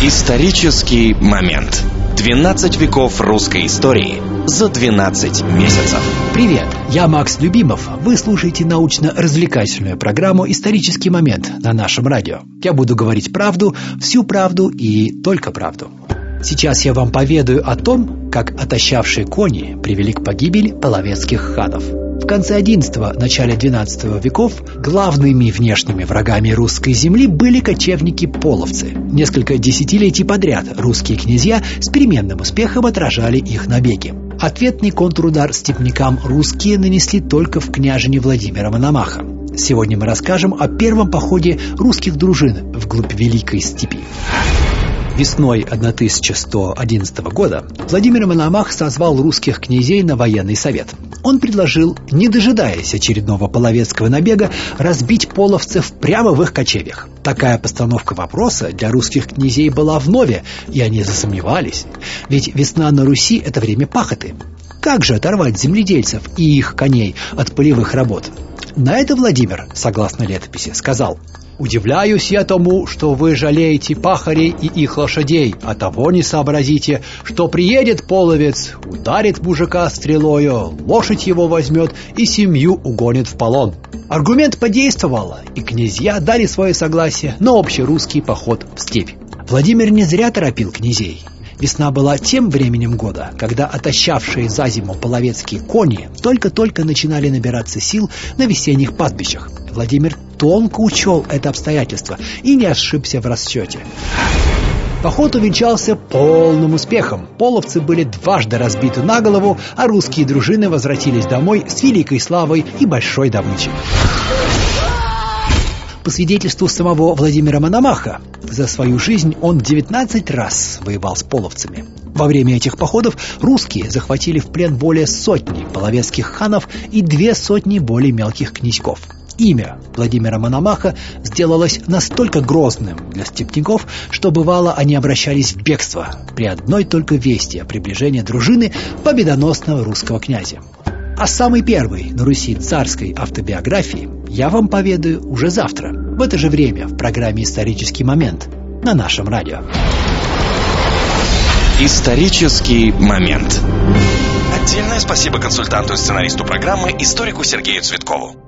Исторический момент. 12 веков русской истории за 12 месяцев. Привет, я Макс Любимов. Вы слушаете научно-развлекательную программу «Исторический момент» на нашем радио. Я буду говорить правду, всю правду и только правду. Сейчас я вам поведаю о том, как отощавшие кони привели к погибели половецких ханов. В конце XI – начале XII веков главными внешними врагами русской земли были кочевники-половцы. Несколько десятилетий подряд русские князья с переменным успехом отражали их набеги. Ответный контрудар степнякам русские нанесли только в княжине Владимира Мономаха. Сегодня мы расскажем о первом походе русских дружин вглубь Великой Степи. Весной 1111 года Владимир Мономах созвал русских князей на военный совет. Он предложил, не дожидаясь очередного половецкого набега, разбить половцев прямо в их кочевьях. Такая постановка вопроса для русских князей была вновь, и они засомневались. Ведь весна на Руси – это время пахоты. Как же оторвать земледельцев и их коней от полевых работ? На это Владимир, согласно летописи, сказал: «Удивляюсь я тому, что вы жалеете пахарей и их лошадей, а того не сообразите, что приедет половец, ударит мужика стрелою, лошадь его возьмет и семью угонит в полон». Аргумент подействовал, и князья дали свое согласие на общерусский поход в степь. Владимир не зря торопил князей. Весна была тем временем года, когда отощавшие за зиму половецкие кони только-только начинали набираться сил на весенних пастбищах. Владимир тонко учел это обстоятельство и не ошибся в расчете. Поход увенчался полным успехом. Половцы были дважды разбиты на голову, а русские дружины возвратились домой с великой славой и большой добычей. По свидетельству самого Владимира Мономаха, за свою жизнь он 19 раз воевал с половцами. Во время этих походов русские захватили в плен более сотни половецких ханов и 200 более мелких князьков. Имя Владимира Мономаха сделалось настолько грозным для степняков, что бывало они обращались в бегство при одной только вести о приближении дружины победоносного русского князя. О самой первой на Руси царской автобиографии я вам поведаю уже завтра, в это же время, в программе «Исторический момент» на нашем радио. Исторический момент. Отдельное спасибо консультанту и сценаристу программы, историку Сергею Цветкову.